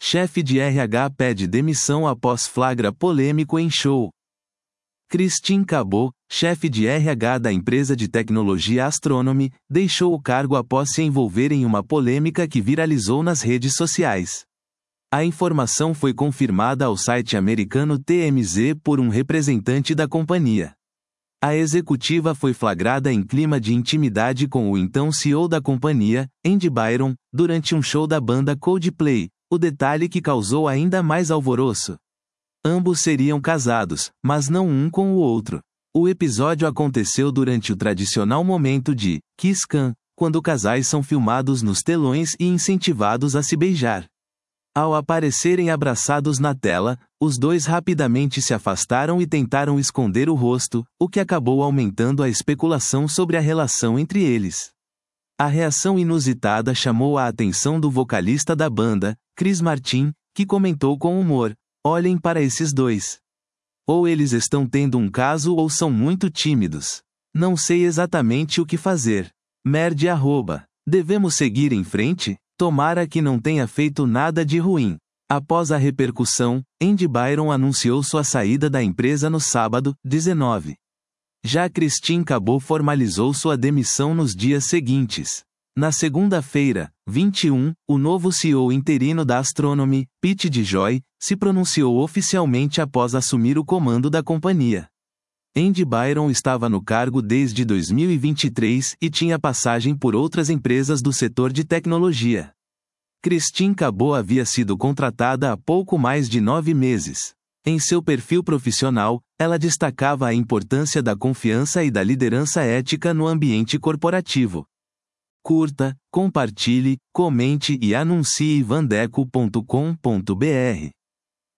chefe de RH pede demissão após flagra polêmico em show. Christine Cabot, chefe de RH da empresa de tecnologia Astronomy, deixou o cargo após se envolver em uma polêmica que viralizou nas redes sociais. A informação foi confirmada ao site americano TMZ por um representante da companhia. A executiva foi flagrada em clima de intimidade com o então CEO da companhia, Andy Byron, durante um show da banda Coldplay, o detalhe que causou ainda mais alvoroço. Ambos seriam casados, mas não um com o outro. O episódio aconteceu durante o tradicional momento de Kiss Cam, quando casais são filmados nos telões e incentivados a se beijar. Ao aparecerem abraçados na tela, os dois rapidamente se afastaram e tentaram esconder o rosto, o que acabou aumentando a especulação sobre a relação entre eles. A reação inusitada chamou a atenção do vocalista da banda, Chris Martin, que comentou com humor: "Olhem para esses dois. Ou eles estão tendo um caso ou são muito tímidos. Não sei exatamente o que fazer. Merde @. Devemos seguir em frente? Tomara que não tenha feito nada de ruim." Após a repercussão, Andy Byron anunciou sua saída da empresa no sábado, 19. Já Christine Cabot formalizou sua demissão nos dias seguintes. Na segunda-feira, 21, o novo CEO interino da Astronomy, Pete DeJoy, se pronunciou oficialmente após assumir o comando da companhia. Andy Byron estava no cargo desde 2023 e tinha passagem por outras empresas do setor de tecnologia. Christine Cabot havia sido contratada há pouco mais de 9 meses. Em seu perfil profissional, ela destacava a importância da confiança e da liderança ética no ambiente corporativo. Curta, compartilhe, comente e anuncie vandeco.com.br.